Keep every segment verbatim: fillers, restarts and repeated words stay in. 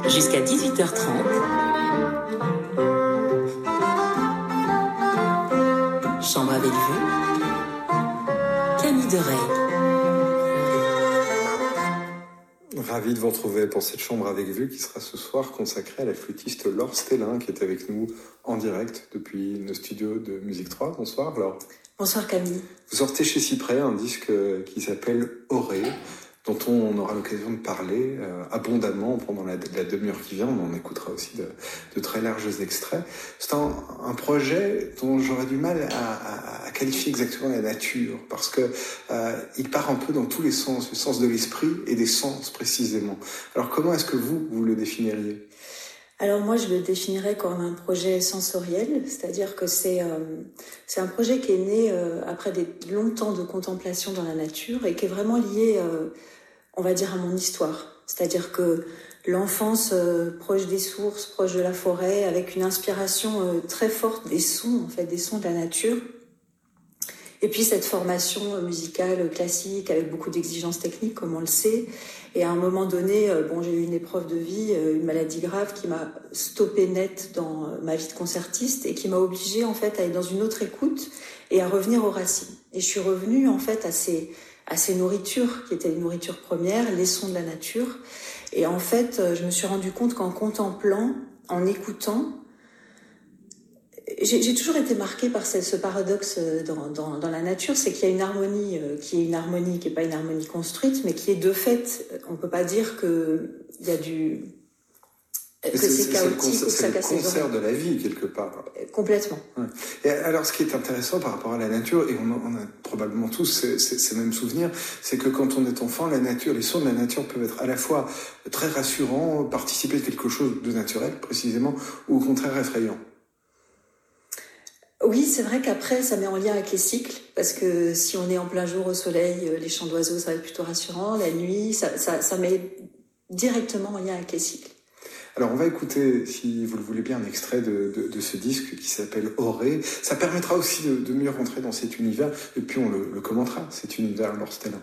Jusqu'à dix-huit heures trente, Chambre avec vue, Camille Deray. Ravi de vous retrouver pour cette Chambre avec vue qui sera ce soir consacrée à la flûtiste Laure Stellin qui est avec nous en direct depuis nos studios de Musique trois. Bonsoir Laure. Bonsoir Camille. Vous sortez chez Cyprès un disque qui s'appelle Auré, dont on aura l'occasion de parler euh, abondamment pendant la, la demi-heure qui vient. On en écoutera aussi de, de très larges extraits. C'est un, un projet dont j'aurais du mal à, à, à qualifier exactement la nature, parce que euh, il part un peu dans tous les sens, le sens de l'esprit et des sens précisément. Alors comment est-ce que vous, vous le définiriez ? Alors moi, je le définirais comme un projet sensoriel, c'est-à-dire que c'est euh, c'est un projet qui est né euh, après des longs temps de contemplation dans la nature et qui est vraiment lié, euh, on va dire, à mon histoire. C'est-à-dire que l'enfance euh, proche des sources, proche de la forêt, avec une inspiration euh, très forte des sons, en fait, des sons de la nature. Et puis cette formation musicale classique avec beaucoup d'exigences techniques, comme on le sait. Et à un moment donné, bon, j'ai eu une épreuve de vie, une maladie grave qui m'a stoppé net dans ma vie de concertiste et qui m'a obligée en fait à être dans une autre écoute et à revenir aux racines. Et je suis revenue en fait à ces, à ces nourritures qui étaient les nourritures premières, les sons de la nature. Et en fait, je me suis rendu compte qu'en contemplant, en écoutant, J'ai, j'ai toujours été marquée par ce, ce paradoxe dans, dans, dans la nature, c'est qu'il y a une harmonie euh, qui est une harmonie qui n'est pas une harmonie construite, mais qui est de fait, on ne peut pas dire qu'il y a du... que c'est, c'est chaotique c'est ou que ça casse les oreilles. C'est le concert de la vie, quelque part. Complètement. Ouais. Et alors, ce qui est intéressant par rapport à la nature, et on a, on a probablement tous ces, ces, ces mêmes souvenirs, c'est que quand on est enfant, la nature, les sons de la nature peuvent être à la fois très rassurants, participer de quelque chose de naturel, précisément, ou au contraire effrayant. Oui, c'est vrai qu'après, ça met en lien avec les cycles, parce que si on est en plein jour au soleil, les chants d'oiseaux, ça va être plutôt rassurant. La nuit, ça, ça, ça met directement en lien avec les cycles. Alors, on va écouter, si vous le voulez bien, un extrait de, de, de ce disque qui s'appelle Auré. Ça permettra aussi de, de mieux rentrer dans cet univers, et puis on le, le commentera, cet univers Laure Stellin.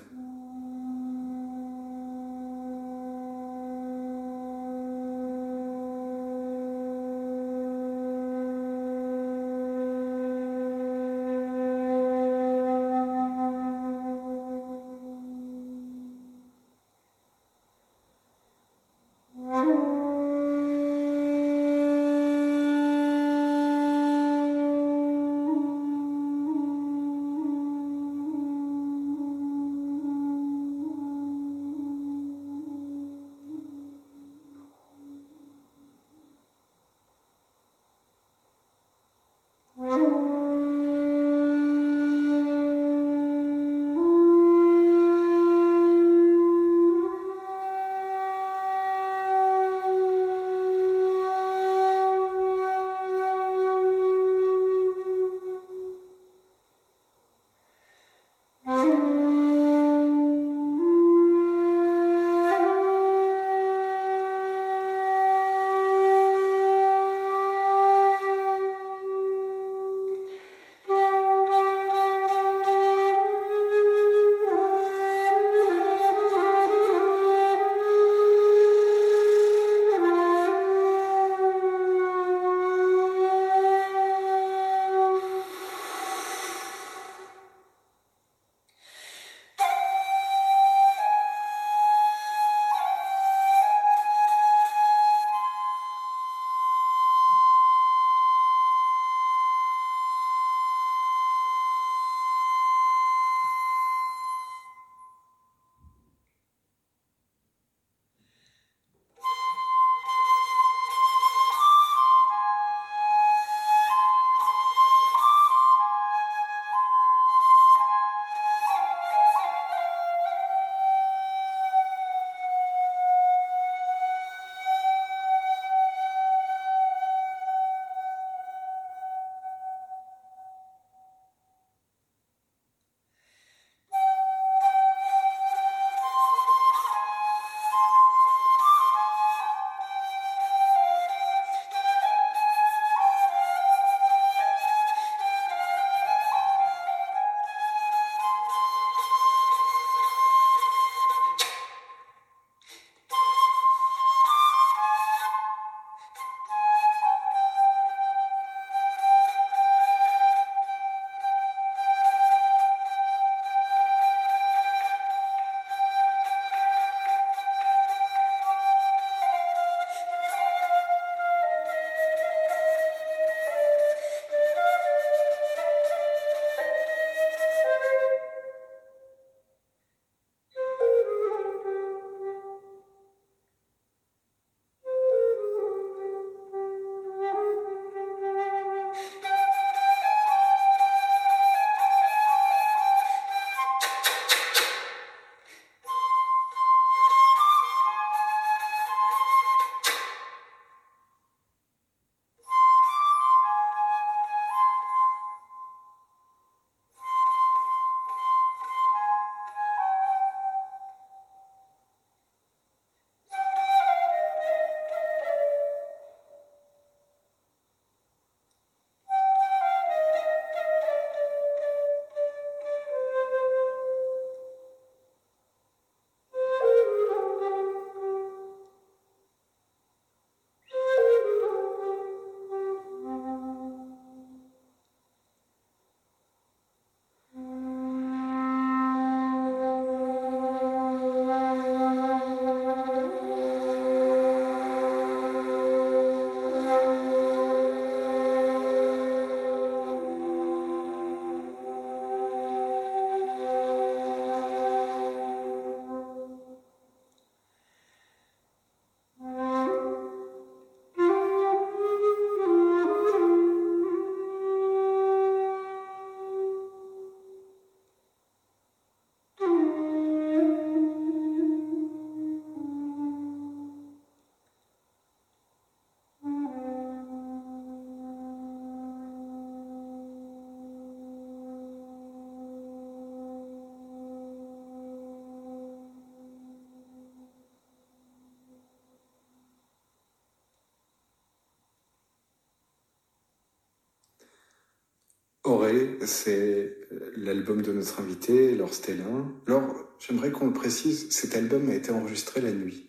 Auré, c'est l'album de notre invité, Laure Stellin. Laure, j'aimerais qu'on le précise, cet album a été enregistré la nuit.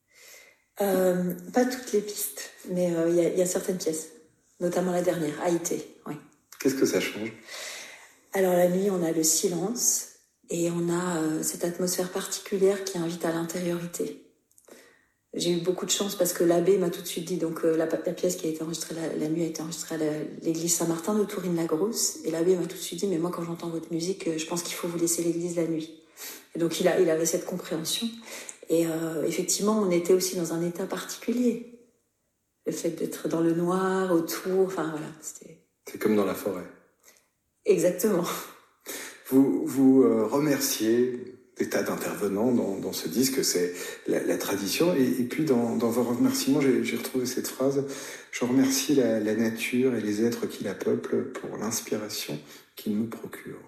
Euh, pas toutes les pistes, mais il euh, y, y a certaines pièces, notamment la dernière, Haïté, oui. Qu'est-ce que ça change? Alors la nuit, on a le silence et on a euh, cette atmosphère particulière qui invite à l'intériorité. J'ai eu beaucoup de chance parce que l'abbé m'a tout de suite dit, donc euh, la, la pièce qui a été enregistrée la, la nuit a été enregistrée à la, l'église Saint-Martin de Tourine-la-Grosse, et l'abbé m'a tout de suite dit, mais moi quand j'entends votre musique, je pense qu'il faut vous laisser l'église la nuit. Et donc il, a, il avait cette compréhension. Et euh, effectivement, on était aussi dans un état particulier. Le fait d'être dans le noir, autour, enfin voilà, c'était... C'est comme dans la forêt. Exactement. Vous, vous euh, remerciez des tas d'intervenants dans, dans ce disque, c'est la, la tradition. Et, et puis dans, dans vos remerciements, j'ai, j'ai retrouvé cette phrase, je remercie la, la nature et les êtres qui la peuplent pour l'inspiration qu'ils me procurent.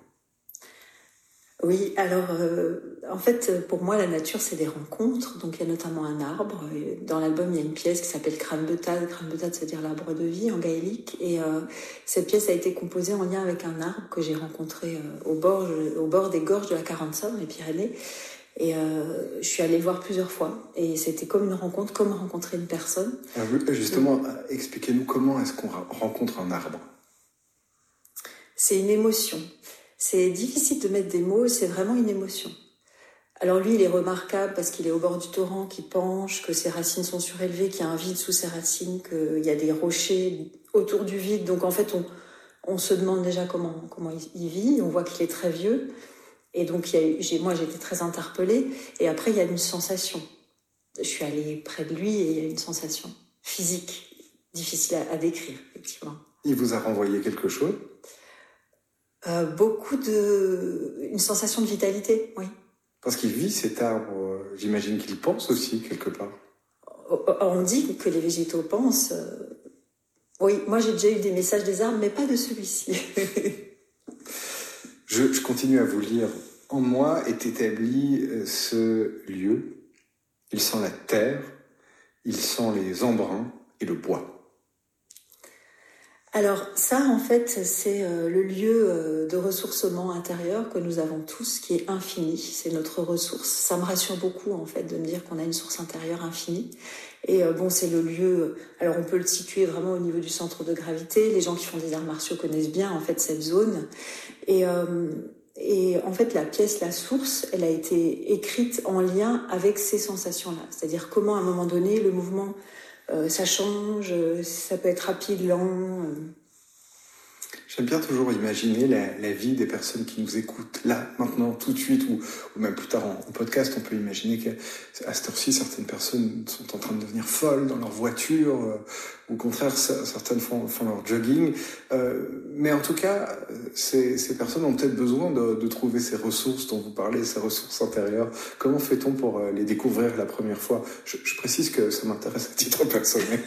Oui, alors euh, en fait pour moi la nature c'est des rencontres, donc il y a notamment un arbre, dans l'album il y a une pièce qui s'appelle Cranbetad, Cranbetad c'est à dire l'arbre de vie en gaélique, et euh, cette pièce a été composée en lien avec un arbre que j'ai rencontré euh, au, bord, au bord des gorges de la Carença dans les Pyrénées, et euh, je suis allée le voir plusieurs fois, et c'était comme une rencontre, comme rencontrer une personne. Alors, justement, donc, expliquez-nous comment est-ce qu'on rencontre un arbre? C'est une émotion. C'est difficile de mettre des mots, c'est vraiment une émotion. Alors lui, il est remarquable parce qu'il est au bord du torrent qui penche, que ses racines sont surélevées, qu'il y a un vide sous ses racines, qu'il y a des rochers autour du vide. Donc en fait, on, on se demande déjà comment, comment il, il vit. On voit qu'il est très vieux. Et donc il y a, j'ai, moi, j'ai été très interpellée. Et après, il y a une sensation. Je suis allée près de lui et il y a une sensation physique, difficile à, à décrire, effectivement. Il vous a renvoyé quelque chose? Euh, beaucoup de... Une sensation de vitalité, oui. Parce qu'il vit cet arbre, j'imagine qu'il pense aussi, quelque part. On dit que les végétaux pensent. Oui, moi j'ai déjà eu des messages des arbres, mais pas de celui-ci. je, je continue à vous lire. En moi est établi ce lieu. Il sent la terre, il sent les embruns et le bois. Alors ça, en fait, c'est euh, le lieu euh, de ressourcement intérieur que nous avons tous, qui est infini. C'est notre ressource. Ça me rassure beaucoup, en fait, de me dire qu'on a une source intérieure infinie. Et euh, bon, c'est le lieu... Alors, on peut le situer vraiment au niveau du centre de gravité. Les gens qui font des arts martiaux connaissent bien, en fait, cette zone. Et, euh, et en fait, la pièce, la source, elle a été écrite en lien avec ces sensations-là. C'est-à-dire comment, à un moment donné, le mouvement... Euh, ça change, ça peut être rapide, lent. Euh. J'aime bien toujours imaginer la, la vie des personnes qui nous écoutent là, maintenant, tout de suite, ou, ou même plus tard en, en podcast. On peut imaginer qu'à cette heure-ci, certaines personnes sont en train de devenir folles dans leur voiture, euh, ou au contraire, certaines font, font leur jogging. Euh, mais en tout cas, ces, ces personnes ont peut-être besoin de, de trouver ces ressources dont vous parlez, ces ressources intérieures. Comment fait-on pour les découvrir la première fois? je, je précise que ça m'intéresse à titre personnel.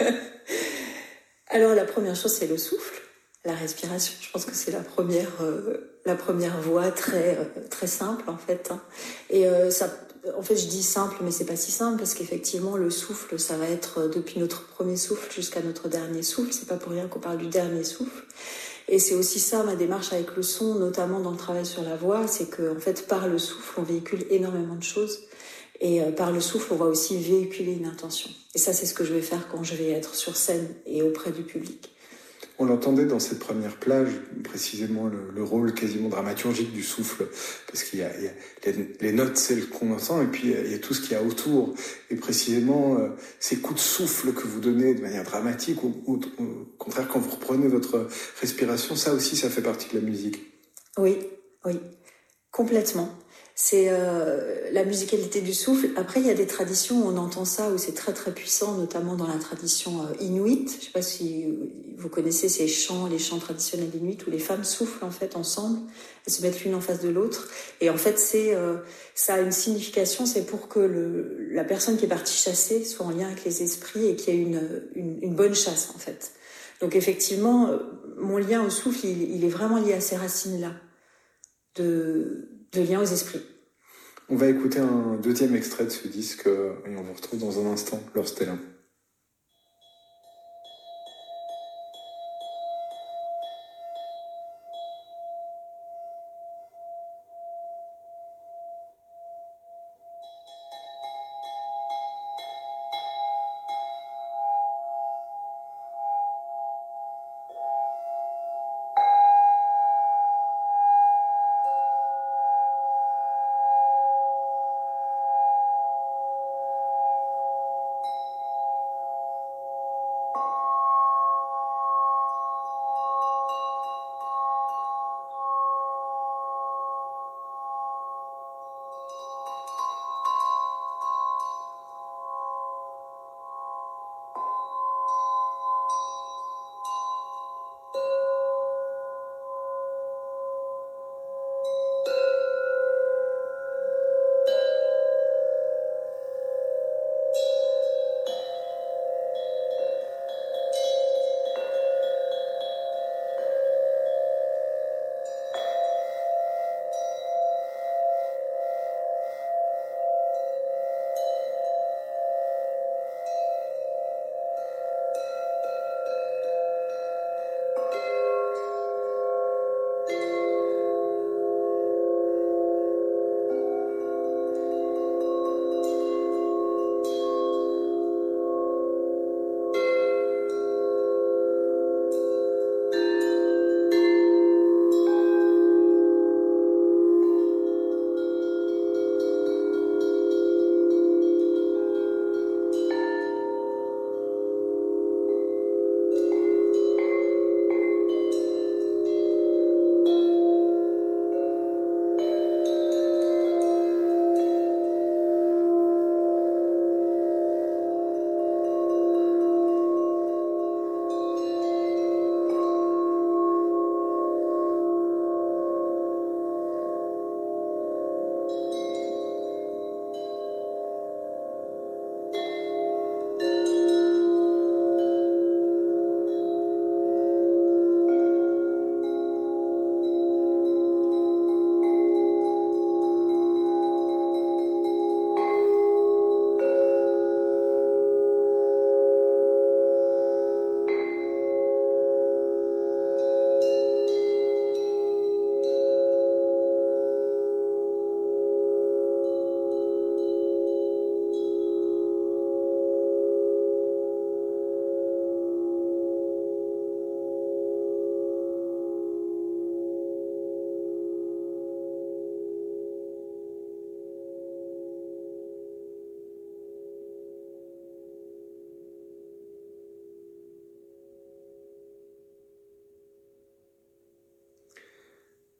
Alors, la première chose, c'est le souffle. La respiration, je pense que c'est la première, euh, la première voie très, euh, très simple en fait. Et euh, ça, en fait, je dis simple, mais c'est pas si simple parce qu'effectivement, le souffle, ça va être depuis notre premier souffle jusqu'à notre dernier souffle. C'est pas pour rien qu'on parle du dernier souffle. Et c'est aussi ça ma démarche avec le son, notamment dans le travail sur la voix, c'est que en fait, par le souffle, on véhicule énormément de choses. Et euh, par le souffle, on va aussi véhiculer une intention. Et ça, c'est ce que je vais faire quand je vais être sur scène et auprès du public. On l'entendait dans cette première plage, précisément le, le rôle quasiment dramaturgique du souffle, parce qu'il y a, il y a les, les notes, celles qu'on entend, et puis il y a tout ce qu'il y a autour. Et précisément, euh, ces coups de souffle que vous donnez de manière dramatique, ou, ou au contraire, quand vous reprenez votre respiration, ça aussi, ça fait partie de la musique. Oui, oui, complètement. C'est euh, la musicalité du souffle. Après, il y a des traditions où on entend ça, où c'est très très puissant, notamment dans la tradition euh, inuite. Je ne sais pas si vous connaissez ces chants, les chants traditionnels inuits, où les femmes soufflent en fait ensemble, elles se mettent l'une en face de l'autre. Et en fait, c'est euh, ça a une signification, c'est pour que le, la personne qui est partie chasser soit en lien avec les esprits et qu'il y ait une, une, une bonne chasse en fait. Donc effectivement, mon lien au souffle, il, il est vraiment lié à ces racines-là, de... de lien aux esprits. On va écouter un deuxième extrait de ce disque et on vous retrouve dans un instant, Laure Stellin.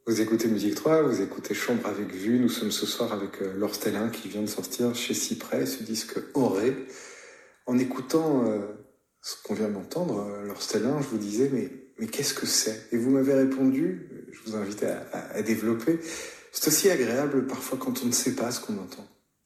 Vous écoutez Musique trois, vous écoutez Chambre avec vue. Nous sommes ce soir avec euh, Laure Stellin qui vient de sortir chez Cyprès ce disque Auré. En écoutant euh, ce qu'on vient d'entendre, euh, Laure Stellin, je vous disais, mais, mais qu'est-ce que c'est? Et vous m'avez répondu, je vous invite à, à, à développer, c'est aussi agréable parfois quand on ne sait pas ce qu'on entend.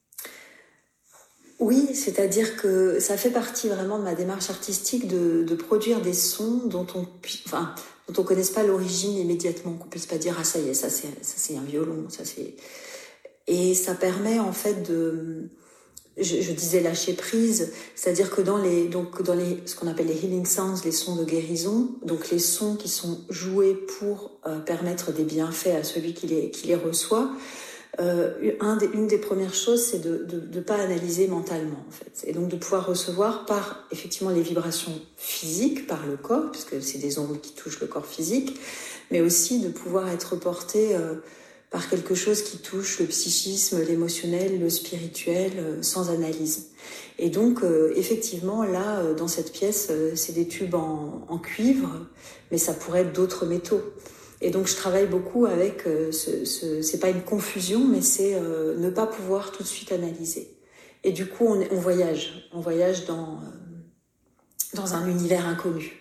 Oui, c'est-à-dire que ça fait partie vraiment de ma démarche artistique de, de produire des sons dont on enfin, dont on connaisse pas l'origine immédiatement, qu'on puisse pas dire ah ça y est, ça c'est ça c'est un violon, ça c'est et ça permet en fait de je, je disais lâcher prise, c'est-à-dire que dans les donc dans les ce qu'on appelle les healing sounds, les sons de guérison, donc les sons qui sont joués pour euh, permettre des bienfaits à celui qui les qui les reçoit. Euh, un des, une des premières choses, c'est de ne pas analyser mentalement, en fait. Et donc de pouvoir recevoir par, effectivement, les vibrations physiques, par le corps, puisque c'est des ondes qui touchent le corps physique, mais aussi de pouvoir être porté euh, par quelque chose qui touche le psychisme, l'émotionnel, le spirituel, euh, sans analyse. Et donc, euh, effectivement, là, euh, dans cette pièce, euh, c'est des tubes en, en cuivre, mais ça pourrait être d'autres métaux. Et donc je travaille beaucoup avec euh, ce, ce c'est pas une confusion, mais c'est euh, ne pas pouvoir tout de suite analyser. Et du coup on, on voyage, on voyage dans euh, dans un univers inconnu.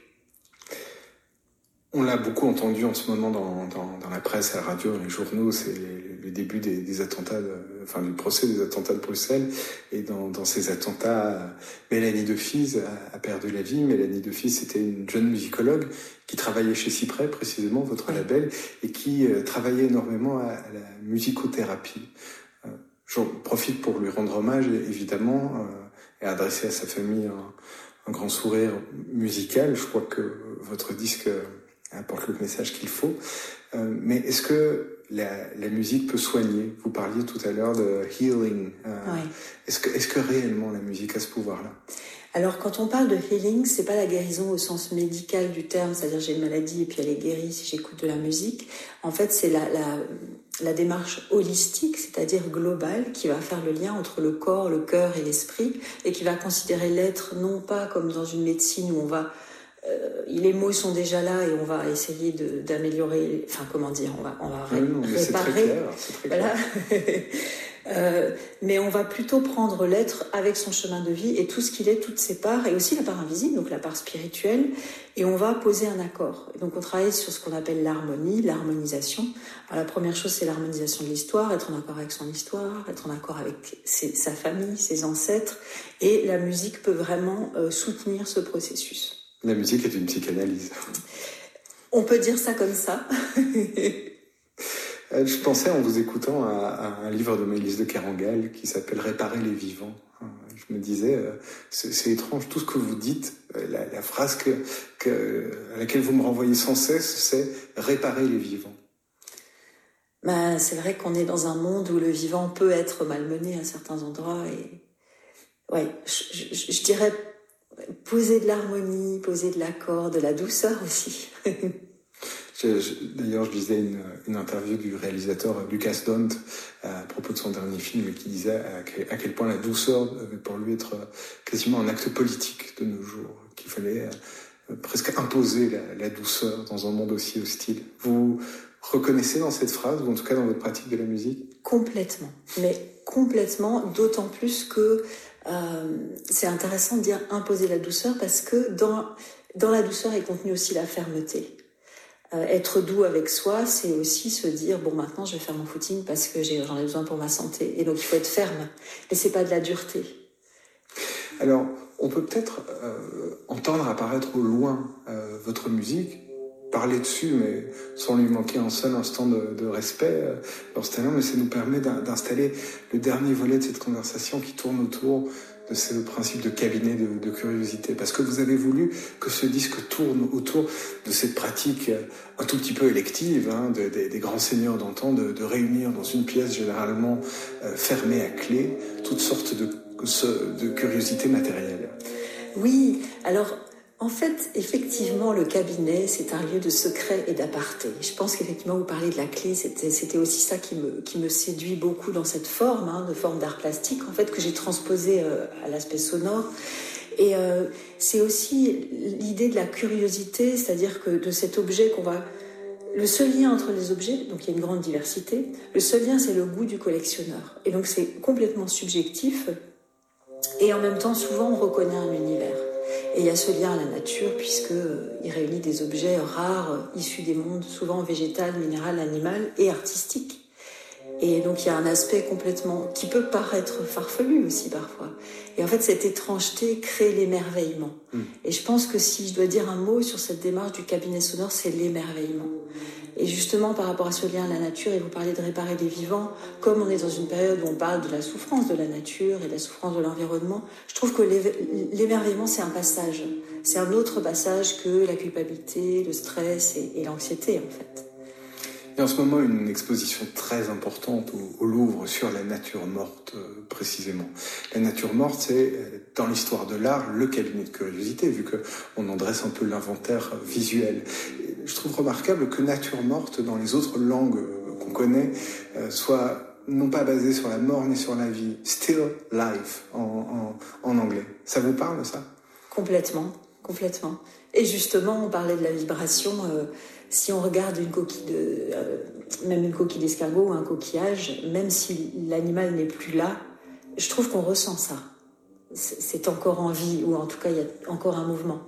On l'a beaucoup entendu en ce moment dans, dans, dans la presse, à la radio, dans les journaux, c'est le, le début des, des attentats, de, enfin du procès des attentats de Bruxelles. Et dans, dans ces attentats, Mélanie Defys a, a perdu la vie. Mélanie Defys, c'était une jeune musicologue qui travaillait chez Cyprès, précisément, votre label, et qui euh, travaillait énormément à, à la musicothérapie. Euh, j'en profite pour lui rendre hommage, évidemment, euh, et adresser à sa famille un, un grand sourire musical. Je crois que votre disque euh, apporte le message qu'il faut. Euh, mais est-ce que la, la musique peut soigner? Vous parliez tout à l'heure de healing. Euh, oui. Est-ce que, est-ce que réellement la musique a ce pouvoir-là? Alors, quand on parle de healing, c'est pas la guérison au sens médical du terme, c'est-à-dire j'ai une maladie et puis elle est guérie si j'écoute de la musique. En fait, c'est la, la, la démarche holistique, c'est-à-dire globale, qui va faire le lien entre le corps, le cœur et l'esprit, et qui va considérer l'être non pas comme dans une médecine où on va Euh, les mots sont déjà là et on va essayer de, d'améliorer, enfin comment dire, on va, on va ré- non, réparer. C'est très clair, c'est très clair. Voilà. euh, mais on va plutôt prendre l'être avec son chemin de vie et tout ce qu'il est, toutes ses parts, et aussi la part invisible, donc la part spirituelle, et on va poser un accord. Et donc on travaille sur ce qu'on appelle l'harmonie, l'harmonisation. Alors la première chose, c'est l'harmonisation de l'histoire, être en accord avec son histoire, être en accord avec ses, sa famille, ses ancêtres, et la musique peut vraiment euh, soutenir ce processus. La musique est une psychanalyse. On peut dire ça comme ça. Je pensais en vous écoutant à, à un livre de Maëlys de Kerangal qui s'appelle « Réparer les vivants ». Je me disais, c'est, c'est étrange, tout ce que vous dites, la, la phrase que, que, à laquelle vous me renvoyez sans cesse, c'est « réparer les vivants ». Ben, c'est vrai qu'on est dans un monde où le vivant peut être malmené à certains endroits. Et ouais, je, je, je dirais... poser de l'harmonie, poser de l'accord, de la douceur aussi. je, je, d'ailleurs, je lisais une, une interview du réalisateur Lucas Dont à propos de son dernier film qui disait à quel, à quel point la douceur devait pour lui être quasiment un acte politique de nos jours, qu'il fallait euh, presque imposer la, la douceur dans un monde aussi hostile. Vous reconnaissez dans cette phrase, ou en tout cas dans votre pratique de la musique? Complètement, mais complètement, d'autant plus que Euh, c'est intéressant de dire imposer la douceur parce que dans, dans la douceur est contenue aussi la fermeté. Euh, être doux avec soi, c'est aussi se dire bon maintenant je vais faire mon footing parce que j'ai, j'en ai besoin pour ma santé et donc il faut être ferme, mais c'est pas de la dureté. Alors on peut peut-être euh, entendre apparaître au loin euh, votre musique, parler dessus, mais sans lui manquer un seul instant de, de respect, euh, Laure Stellin, mais ça nous permet d'installer le dernier volet de cette conversation qui tourne autour de ce principe de cabinet de, de curiosité. Parce que vous avez voulu que ce disque tourne autour de cette pratique un tout petit peu élective, hein, de, de, des grands seigneurs d'antan, de, de réunir dans une pièce généralement euh, fermée à clé toutes sortes de, de curiosités matérielles. Oui, alors... En fait, effectivement, le cabinet, c'est un lieu de secret et d'aparté. Je pense qu'effectivement, vous parlez de la clé, c'était, c'était aussi ça qui me, qui me séduit beaucoup dans cette forme, hein, de forme d'art plastique, en fait, que j'ai transposée euh, à l'aspect sonore. Et euh, c'est aussi l'idée de la curiosité, c'est-à-dire que de cet objet qu'on va le seul lien entre les objets, donc il y a une grande diversité, le seul lien c'est le goût du collectionneur. Et donc c'est complètement subjectif et en même temps souvent on reconnaît un univers. Et il y a ce lien à la nature puisqu'il réunit des objets rares issus des mondes souvent végétal, minéral, animal et artistique. Et donc il y a un aspect complètement qui peut paraître farfelu aussi parfois. Et en fait cette étrangeté crée l'émerveillement. Mmh. Et je pense que si je dois dire un mot sur cette démarche du cabinet sonore, c'est l'émerveillement. Et justement par rapport à ce lien à la nature, et vous parlez de réparer des vivants, comme on est dans une période où on parle de la souffrance de la nature et de la souffrance de l'environnement, je trouve que l'émerveillement c'est un passage. C'est un autre passage que la culpabilité, le stress et, et l'anxiété en fait. Il y a en ce moment une exposition très importante au, au Louvre sur la nature morte, euh, précisément. La nature morte, c'est, dans l'histoire de l'art, le cabinet de curiosité, vu qu'on en dresse un peu l'inventaire visuel. Et je trouve remarquable que nature morte, dans les autres langues euh, qu'on connaît, euh, soit non pas basée sur la mort ni sur la vie, still life en, en, en anglais. Ça vous parle, ça ? Complètement, complètement. Et justement, on parlait de la vibration... Euh, Si on regarde une coquille de, euh, même une coquille d'escargot ou un coquillage, même si l'animal n'est plus là, je trouve qu'on ressent ça. C'est encore en vie, ou en tout cas, il y a encore un mouvement.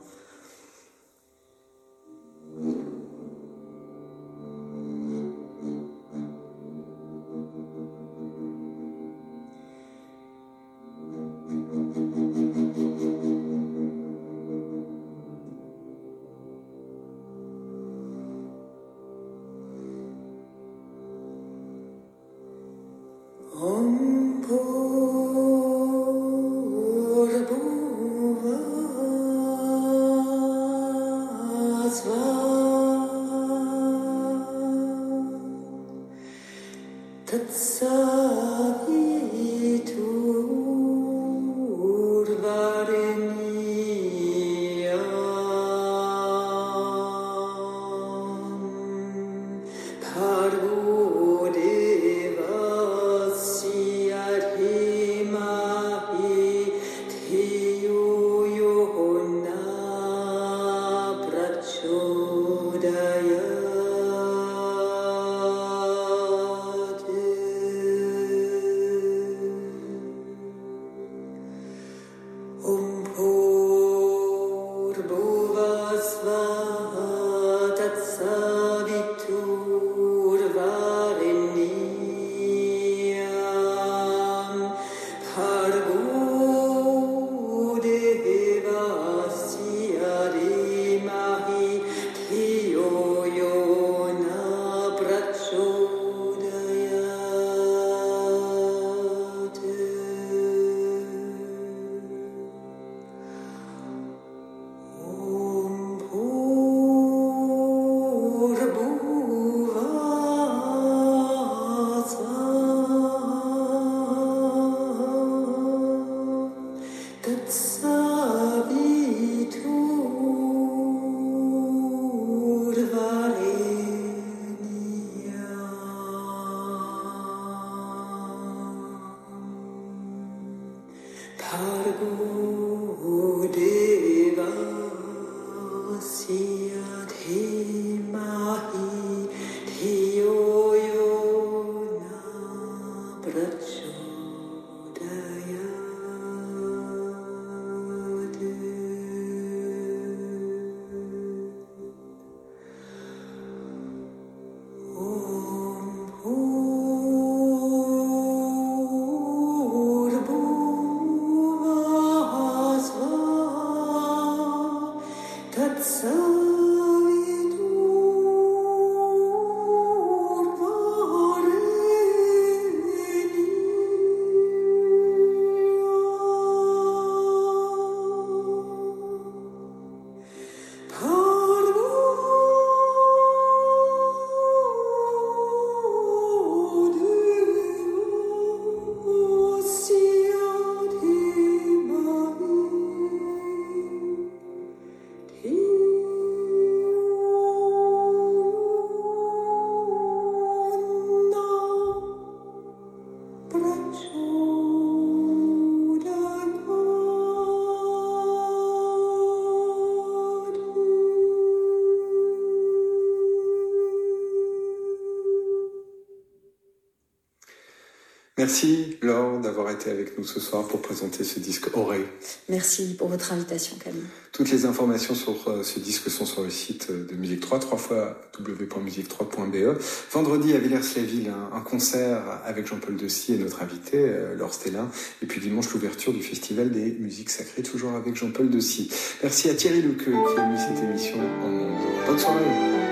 Merci Laure d'avoir été avec nous ce soir pour présenter ce disque Auré. Merci pour votre invitation Camille. Toutes les informations sur ce disque sont sur le site de Musique trois, trois fois w point musique trois point b e. Vendredi à Villers-la-Ville, un, un concert avec Jean-Paul Dessy et notre invité euh, Laure Stellin. Et puis dimanche, l'ouverture du Festival des musiques sacrées, toujours avec Jean-Paul Dessy. Merci à Thierry Lequeux qui a mis cette émission en ondes. Bonne soirée.